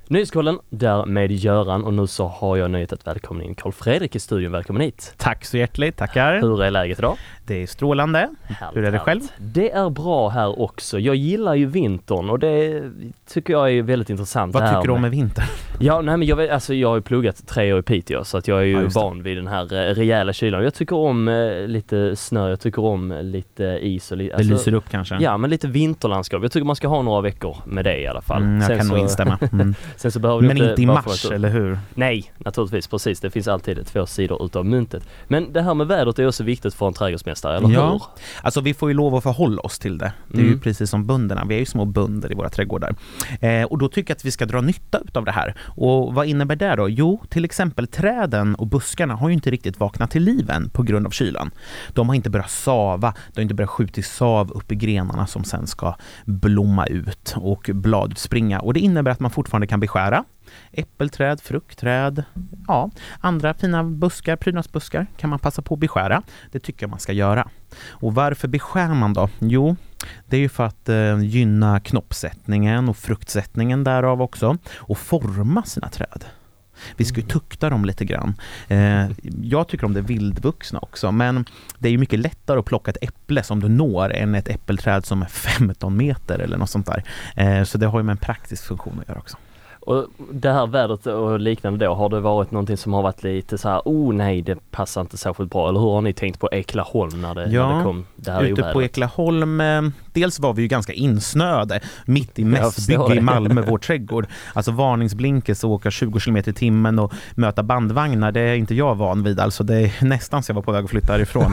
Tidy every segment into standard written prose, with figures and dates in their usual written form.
Nyhetskollen där med Göran, och nu så har jag nöjet att välkomna in Carl Fredrik i studion. Välkommen hit. Tack så hjärtligt, tackar. Hur är läget idag? Det är strålande. Härligt, hur är det själv? Det är bra här också. Jag gillar ju vintern och det tycker jag är väldigt intressant. Vad tycker du om med vintern? Ja, nej, men jag har ju pluggat 3 år i Piteå så att jag är ju van vid den här rejäla kylan. Jag tycker om lite snö, jag tycker om lite is och det lyser upp kanske. Ja, men lite vinterlandskap. Jag tycker man ska ha några veckor med det i alla fall. Jag kan nog instämma. Sen så behöver men inte i mars, eller hur? Nej, naturligtvis, precis. Det finns alltid 2 sidor utav myntet. Men det här med vädret är också viktigt för en trädgårdsmästare, eller hur? Alltså vi får ju lov att förhålla oss till det. Det är ju precis som bönderna. Vi är ju små bönder i våra trädgårdar. Och då tycker jag att vi ska dra nytta av det här. Och vad innebär det då? Jo, till exempel träden och buskarna har ju inte riktigt vaknat till liv än på grund av kylan. De har inte börjat sava, de har inte börjat skjuta sav upp i grenarna som sen ska blomma ut och bladet springa. Och det innebär att man fortfarande kan beskära äppelträd, fruktträd, andra fina buskar, prydnadsbuskar kan man passa på att beskära. Det tycker jag man ska göra. Och varför beskär man då? Jo, det är ju för att gynna knoppsättningen och fruktsättningen därav också och forma sina träd. Vi ska ju tukta dem lite grann. Jag tycker om det vildvuxna också, men det är ju mycket lättare att plocka ett äpple som du når än ett äppelträd som är 15 meter eller något sånt där. Så det har ju med en praktisk funktion att göra också. Och det här vädret och liknande då, har det varit någonting som har varit lite så här, nej, det passar inte särskilt bra, eller hur har ni tänkt på Eklaholm när det kom det här ute på Eklaholm, dels var vi ju ganska insnöade mitt i mässbygge i Malmö, vår trädgård. Alltså varningsblinkes och åka 20 km i timmen och möta bandvagnar, det är inte jag van vid, alltså det är nästan så jag var på väg att flytta härifrån.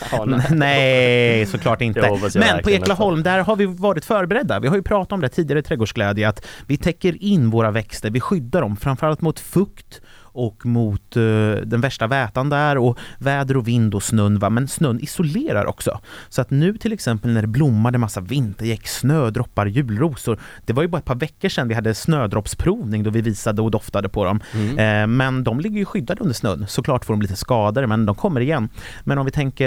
Nej, såklart inte. Men på Eklaholm, där har vi varit förberedda. Vi har ju pratat om det tidigare i Trädgårdsglädje, att vi täcker in våra växter, vi skyddar dem framförallt mot fukt och mot den värsta vätan där och väder och vind och snön, men snön isolerar också. Så att nu till exempel när det blommade massa vintergäck, snödroppar, julrosor, det var ju bara ett par veckor sedan vi hade snödroppsprovning då vi visade och doftade på dem. Men de ligger ju skyddade under snön. Såklart får de lite skador, men de kommer igen. Men om vi tänker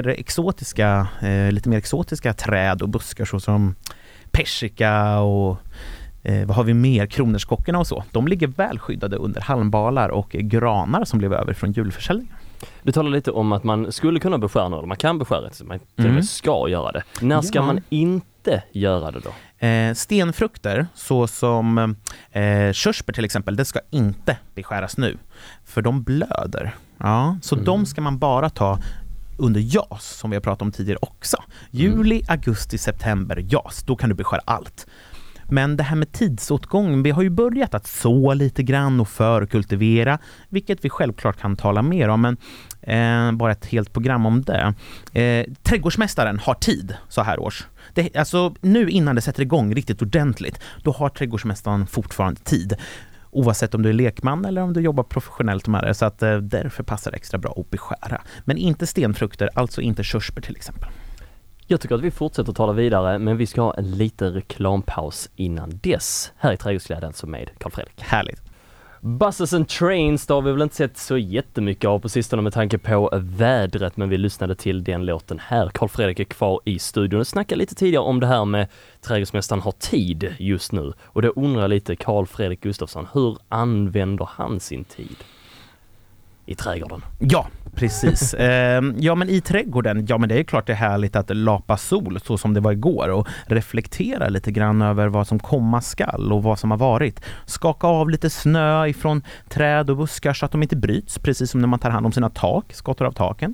lite mer exotiska träd och buskar så som persika och vad har vi mer? Kronärtskockorna och så. De ligger väl skyddade under halmbalar och granar som blev över från julförsäljningen. Du talar lite om att man skulle kunna beskära något. Man kan beskära det, man till och med ska göra det. När ska man inte göra det då? Stenfrukter så som körsbär till exempel, det ska inte beskäras nu. För de blöder. Ja, så de ska man bara ta under jas som vi har pratat om tidigare också. Juli, augusti, september, jas. Då kan du beskära allt. Men det här med tidsåtgång, vi har ju börjat att så lite grann och förkultivera, vilket vi självklart kan tala mer om, men bara ett helt program om det. Trädgårdsmästaren har tid så här års. Alltså nu innan det sätter igång riktigt ordentligt, då har trädgårdsmästaren fortfarande tid. Oavsett om du är lekman eller om du jobbar professionellt med det, så att därför passar det extra bra att beskära. Men inte stenfrukter, alltså inte körsbär till exempel. Jag tycker att vi fortsätter att tala vidare, men vi ska ha en liten reklampaus innan dess. Här i Trädgårdsglädjen som med Carl Fredrik. Härligt. Buses and Trains, då har vi väl inte sett så jättemycket av på sistone med tanke på vädret, men vi lyssnade till den låten här. Carl Fredrik är kvar i studion och snackade lite tidigare om det här med trädgårdsmästaren har tid just nu. Och då undrar jag lite, Carl Fredrik Gustafsson, hur använder han sin tid i trädgården? Ja, precis. Men i trädgården, men det är klart det är härligt att lapa sol så som det var igår och reflektera lite grann över vad som komma skall och vad som har varit. Skaka av lite snö ifrån träd och buskar så att de inte bryts, precis som när man tar hand om sina tak, skottar av taken.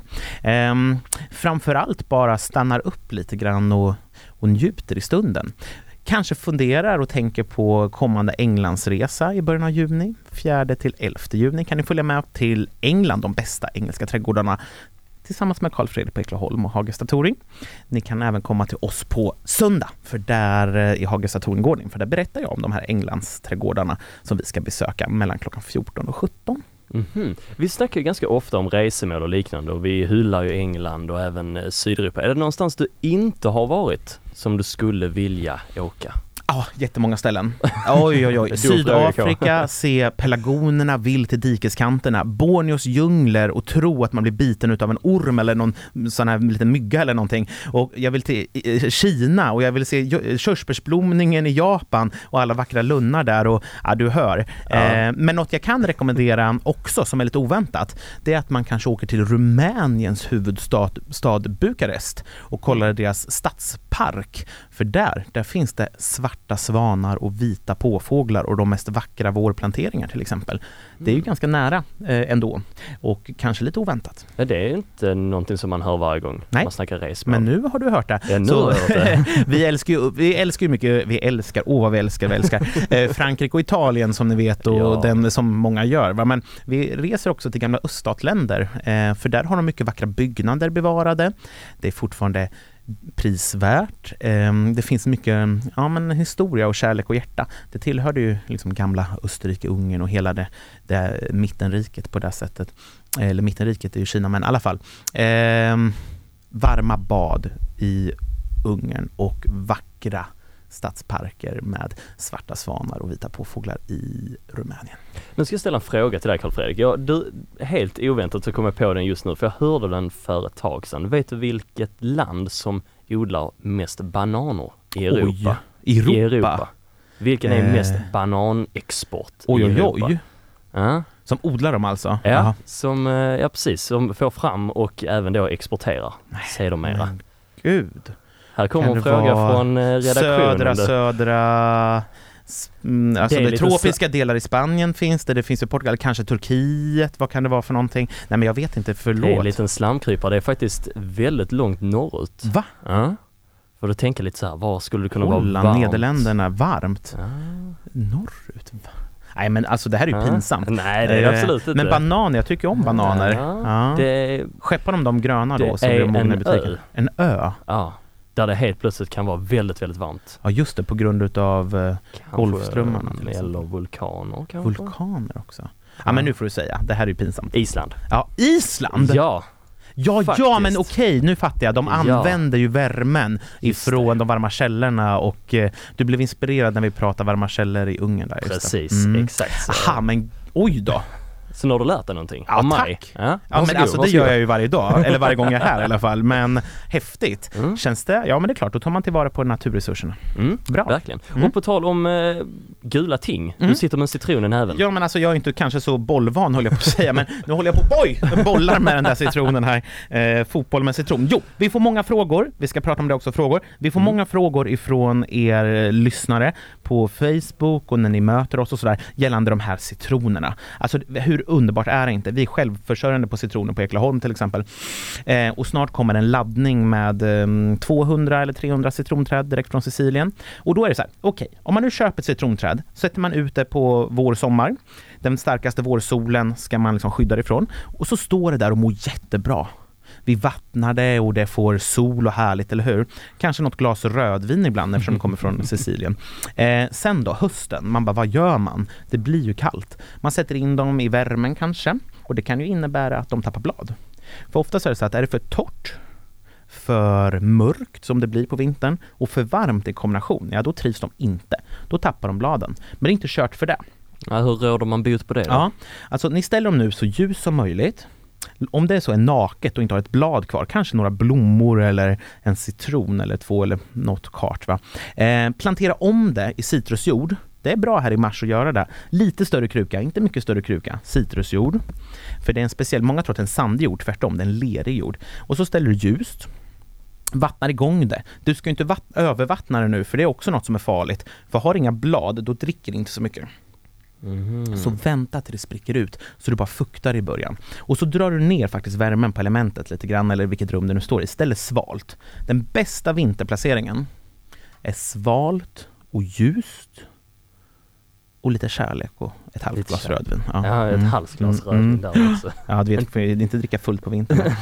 Framförallt bara stannar upp lite grann och njuter i stunden. Kanske funderar och tänker på kommande Englandsresa i början av juni. 4 till 11 juni kan ni följa med till England, de bästa engelska trädgårdarna, tillsammans med Carl Fredrik på Eklaholm och Hagesta Toring. Ni kan även komma till oss på söndag, för där i Hagesta Toringgården, för där berättar jag om de här Englands trädgårdarna som vi ska besöka mellan klockan 14 och 17. Vi snackar ju ganska ofta om resmål och liknande, och vi hyllar ju England och även Sydeuropa. Är det någonstans du inte har varit som du skulle vilja åka? Ja, jättemånga ställen. Oj. Sydafrika, se pelargonerna vilt till dikeskanterna. Borneos djungler och tro att man blir biten av en orm eller någon sån här liten mygga eller någonting. Och jag vill till Kina och jag vill se körsbärsblomningen i Japan och alla vackra lunnar där och du hör. Ja. Men något jag kan rekommendera också som är lite oväntat, det är att man kanske åker till Rumäniens huvudstad Bukarest och kollar deras stadspark. För där finns det svarta svanar och vita påfåglar och de mest vackra vårplanteringar till exempel. Det är ju ganska nära ändå och kanske lite oväntat. Ja, det är inte någonting som man hör varje gång man snackar resmål. Men nu har du hört det. Ja, nu har jag hört det. vi älskar ju mycket, vi älskar Frankrike och Italien som ni vet och den som många gör. Va? Men vi reser också till gamla öststatländer för där har de mycket vackra byggnader bevarade. Det är fortfarande prisvärt. Det finns mycket historia och kärlek och hjärta. Det tillhörde ju liksom gamla Österrike, Ungern och hela det mittenriket på det sättet. Eller mittenriket är ju Kina, men i alla fall. Varma bad i Ungern och vackra stadsparker med svarta svanar och vita påfåglar i Rumänien. Nu ska jag ställa en fråga till dig, Carl Fredrik. Du, helt oväntat så kommer jag på den just nu, för jag hörde den för ett tag sedan. Vet du vilket land som odlar mest bananer i Europa? I Europa? Vilken är mest bananexport i Europa? Som odlar dem alltså? Ja, precis. Som får fram och även då exporterar sedermera. Men gud. Här kommer en fråga från redaktionen. Södra alltså det tropiska delar i Spanien finns det finns ju Portugal, kanske Turkiet, vad kan det vara för någonting? Nej, men jag vet inte, förlåt. Det är en liten slamkrypare, det är faktiskt väldigt långt norrut. Va? Ja. För du tänker lite så här, var skulle det kunna vara varmt? Nederländerna, varmt. Norrut, Nej, men alltså det här är ju pinsamt. Nej, det är absolut inte. Men banan, jag tycker om bananer. Skeppar de gröna då? Så blir de i butiken. En ö? Ja. Där det helt plötsligt kan vara väldigt, väldigt varmt. Ja, just det, på grund av Golfströmmarna. Eller vulkaner kanske. Vulkaner också. Ja, men nu får du säga, det här är ju pinsamt. Island. Ja, Island? Ja. Ja, men okej, nu fattar jag. De använder ju värmen ifrån de varma källorna och du blev inspirerad när vi pratade varma källor i Ungern där. Precis, exakt så. Aha, men oj då. Så när du lärt dig någonting? Ja, tack. Ja, men alltså det gör jag ju varje dag, eller varje gång jag är här i alla fall. Men häftigt. Känns det? Ja, men det är klart, då tar man tillvara på naturresurserna. Bra. Verkligen. Och på tal om gula ting, du sitter med en citron i näven. Ja, men alltså jag är inte kanske så bollvan, håller jag på att säga, men nu håller jag på bollar med den där citronen här. Fotboll med citron. Jo, vi får många frågor. Vi ska prata om det också, frågor. Vi får många frågor ifrån er lyssnare på Facebook och när ni möter oss och sådär gällande de här citronerna. Alltså hur underbart är det inte? Vi är självförsörjande på citroner på Eklaholm till exempel. Och snart kommer en laddning med 200 eller 300 citronträd direkt från Sicilien. Och då är det så här, okej, om man nu köper ett citronträd sätter man ut det på vår-sommar. Den starkaste vårsolen ska man liksom skydda ifrån. Och så står det där och mår jättebra. Vi vattnar det och det får sol och härligt, eller hur? Kanske något glas rödvin ibland eftersom det kommer från Sicilien. Sen då, hösten. Man bara, vad gör man? Det blir ju kallt. Man sätter in dem i värmen kanske. Och det kan ju innebära att de tappar blad. För ofta så är det så att är det för torrt, för mörkt som det blir på vintern och för varmt i kombination, ja då trivs de inte. Då tappar de bladen. Men det är inte kört för det. Ja, hur råder man bot på det då? Ja, alltså ni ställer dem nu så ljus som möjligt. Om det är så är naket och inte har ett blad kvar, kanske några blommor eller en citron eller två eller något kart. Plantera om det i citrusjord. Det är bra här i mars att göra det. Lite större kruka, inte mycket större kruka. Citrusjord. För det är en speciell, många tror att det är en sandig jord, tvärtom, det är en lerig jord. Och så ställer du ljust. Vattnar igång det. Du ska inte övervattna det nu, för det är också något som är farligt. För har inga blad, då dricker det inte så mycket. Så vänta till det spricker ut så du bara fuktar i början. Och så drar du ner faktiskt värmen på elementet lite grann, eller vilket rum det nu står i. Istället svalt. Den bästa vinterplaceringen är svalt och ljust och lite kärlek och ett halvt glas rödvin. Ja, ett halvt glas rödvin där också. Ja, du vet, får inte dricka fullt på vintern.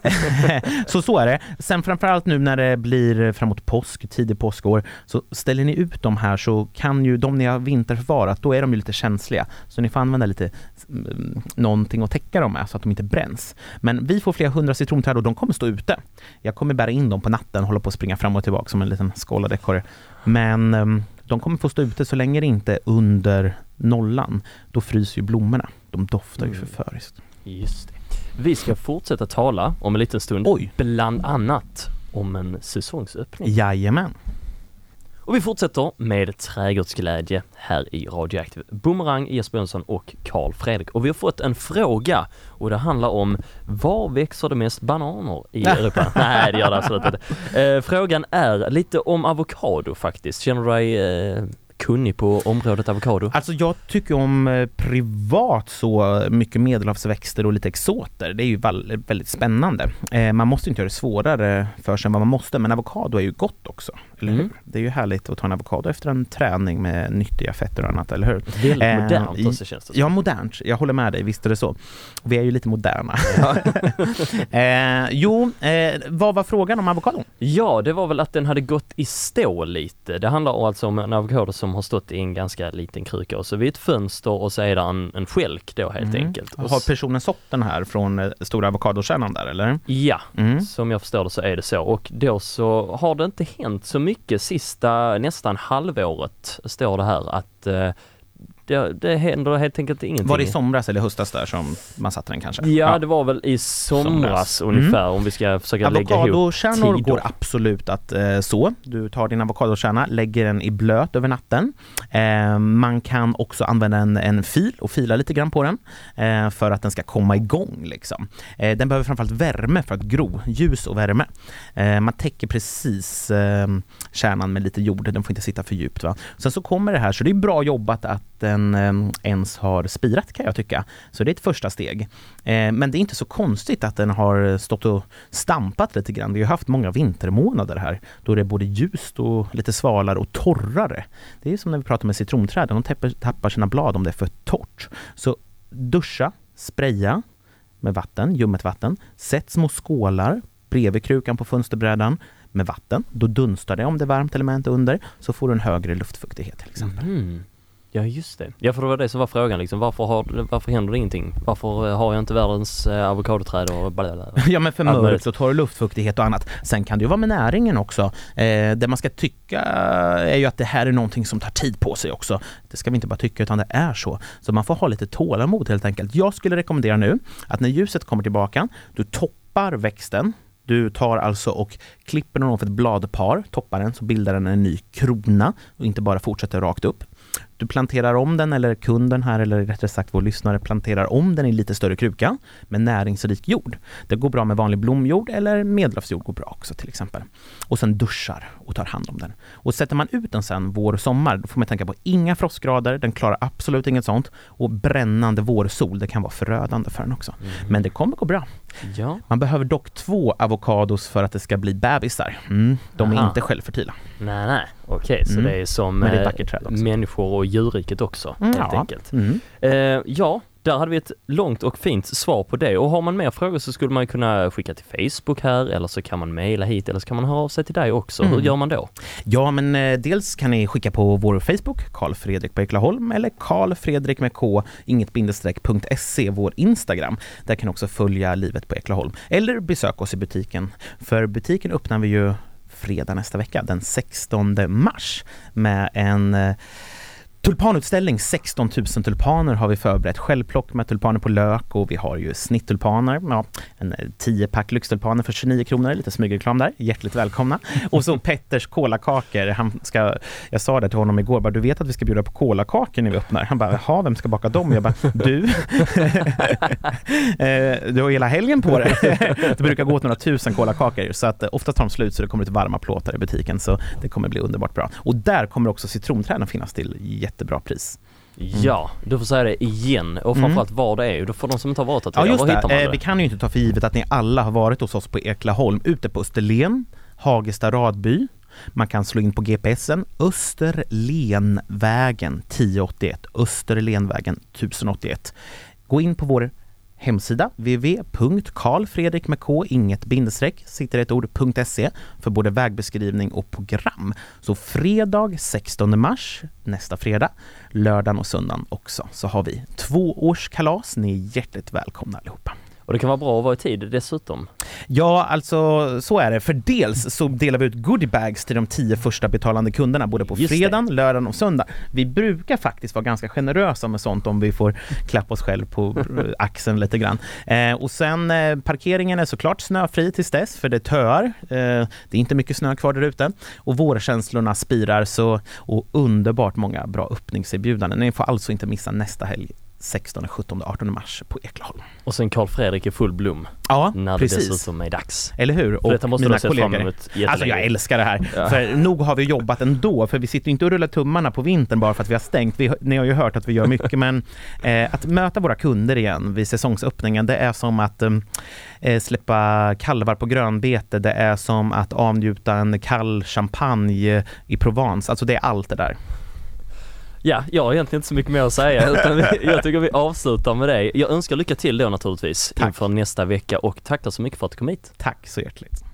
så är det. Sen framförallt nu när det blir framåt påsk, tidig påskår, så ställer ni ut de här så kan ju de ni har vinterförvarat, då är de ju lite känsliga. Så ni får använda lite någonting att täcka dem med så att de inte bränns. Men vi får flera 100 citronträd och de kommer stå ute. Jag kommer bära in dem på natten, hålla på att springa fram och tillbaka som en liten skåladekorre. Men De kommer få stå ute så länge det inte är under nollan. Då fryser ju blommorna. De doftar ju förföriskt. Just det. Vi ska fortsätta tala om en liten stund. Bland annat om en säsongsöppning. Jajamän. Och vi fortsätter med trädgårdsglädje här i Radioaktiv. Boomerang, Jesper Jönsson och Carl Fredrik. Och vi har fått en fråga och det handlar om var växer det mest bananer i Europa? Nej, det gör det absolut inte. Frågan är lite om avokado faktiskt. Känner du dig kunnig på området avokado? Alltså jag tycker om privat så mycket medelhavsväxter och lite exoter. Det är ju väldigt spännande. Man måste inte göra det svårare för sig än vad man måste, men avokado är ju gott också, eller hur? Det är ju härligt att ta en avokado efter en träning med nyttiga fetter och annat, eller hur? Väldigt modernt också känns det. Ja, modernt. Jag håller med dig, visst är det så. Vi är ju lite moderna. Vad var frågan om avokadon? Ja, det var väl att den hade gått i stå lite. Det handlar alltså om en avokado som har stått i en ganska liten kruka och så vid ett fönster och så är det en skälk då helt enkelt. Har personen sått den här från stora avokadokärnan där, eller? Ja, som jag förstår det så är det så. Och då så har det inte hänt så mycket sista nästan halvåret, står det här, att det händer helt enkelt ingenting. Var det i somras eller höstas där som man satte den kanske? Ja, det var väl i somras ungefär om vi ska försöka lägga ihop avokadokärnor går absolut att så. Du tar din avokadokärna, lägger den i blöt över natten. Man kan också använda en fil och fila lite grann på den för att den ska komma igång liksom. Den behöver framförallt värme för att gro, ljus och värme. Man täcker precis kärnan med lite jord, den får inte sitta för djupt, va? Sen så kommer det här, så det är bra jobbat att den ens har spirat, kan jag tycka. Så det är ett första steg. Men det är inte så konstigt att den har stått och stampat lite grann. Vi har haft många vintermånader här då det är både ljust och lite svalare och torrare. Det är som när vi pratar med citronträden. De tappar sina blad om det är för torrt. Så duscha, spraya med vatten, ljummet vatten. Sätt små skålar bredvid krukan på fönsterbrädan med vatten. Då dunstar det om det är varmt element under, så får du en högre luftfuktighet till exempel. Ja, just det. Ja, för det var det som var frågan liksom. Varför händer det ingenting? Varför har jag inte världens avokadoträd och blablabla? Ja, men för mörkt så tar du luftfuktighet och annat. Sen kan det ju vara med näringen också. Det man ska tycka är ju att det här är någonting som tar tid på sig också. Det ska vi inte bara tycka, utan det är så. Så man får ha lite tålamod helt enkelt. Jag skulle rekommendera nu att när ljuset kommer tillbaka, du toppar växten. Du tar alltså och klipper den av ett bladpar, toppar den, så bildar den en ny krona och inte bara fortsätter rakt upp. Du planterar om den, eller kunden här, eller rättare sagt vår lyssnare planterar om den i lite större kruka med näringsrik jord. Det går bra med vanlig blomjord, eller medelhavsjord går bra också till exempel. Och sen duschar och tar hand om den. Och sätter man ut den sen vår och sommar, då får man tänka på inga frostgrader, den klarar absolut inget sånt. Och brännande vårsol, det kan vara förödande för den också. Men det kommer gå bra. Ja. Man behöver dock 2 avokados för att det ska bli bebisar. De är inte självfertila. Nej. Okej, så det är som det är människor och djurriket också, helt enkelt. Ja, där hade vi ett långt och fint svar på det. Och har man mer frågor så skulle man kunna skicka till Facebook här, eller så kan man mejla hit, eller så kan man höra av sig till dig också. Hur gör man då? Ja, men dels kan ni skicka på vår Facebook, Carl Fredrik på Eklaholm, eller Carl Fredrik med K, inget bindestreck.se, vår Instagram. Där kan ni också följa livet på Eklaholm. Eller besök oss i butiken. För butiken öppnar vi ju fredag nästa vecka, den 16 mars, med en tulpanutställning. 16 000 tulpaner har vi förberett. Självplock med tulpaner på lök, och vi har ju snitttulpaner. Ja, en 10-pack lyxtulpaner för 29 kronor. Lite smygreklam där. Hjärtligt välkomna. Och så Petters kolakakor. Jag sa det till honom igår. Bara, du vet att vi ska bjuda på kolakakor när vi öppnar. Han bara, jaha, vem ska baka dem? Jag bara, du. Du har hela helgen på det. Det brukar gå åt några tusen kolakakor. Så att oftast tar de slut, så det kommer lite varma plåtar i butiken. Så det kommer bli underbart bra. Och där kommer också citronträden finnas till jättebra pris. Ja, du får säga det igen. Och framförallt var det är. Då får de som inte har varit att ja, just det. Vi kan ju inte ta för givet att ni alla har varit hos oss på Eklaholm, ute på Österlen, Hagesta Radby. Man kan slå in på GPSen Österlenvägen 1081, Österlenvägen 1081. Gå in på vår hemsida www.carlfredrik med K, inget bindestreck, sitter ett ord.se för både vägbeskrivning och program. Så fredag 16 mars, nästa fredag, lördagen och söndagen också, så har vi 2-årskalas. Ni är hjärtligt välkomna allihopa. Och det kan vara bra att vara i tid dessutom. Ja, alltså så är det. För dels så delar vi ut goodiebags till de 10 första betalande kunderna både på fredagen, lördagen och söndag. Vi brukar faktiskt vara ganska generösa med sånt om vi får klappa oss själv på axeln lite grann. Och sen parkeringen är såklart snöfri tills dess för det töar. Det är inte mycket snö kvar där ute. Och vårkänslorna spirar och underbart många bra öppningserbjudanden. Ni får alltså inte missa nästa helg. 16, 17, 18 mars på Eklaholm. Och sen Carl Fredrik i full blom. Ja, när precis. det dessutom är dags. Eller hur? För detta måste mina du kollegor. Alltså jag älskar det här. Ja. För nog har vi jobbat ändå. För vi sitter inte och rullar tummarna på vintern bara för att vi har stängt. Ni har ju hört att vi gör mycket. Men att möta våra kunder igen vid säsongsöppningen, det är som att släppa kalvar på grönbete. Det är som att avnjuta en kall champagne i Provence. Alltså det är allt det där. Ja, jag har egentligen inte så mycket mer att säga utan jag tycker vi avslutar med det. Jag önskar lycka till då naturligtvis inför nästa vecka och tackar så mycket för att du kom hit. Tack så hjärtligt.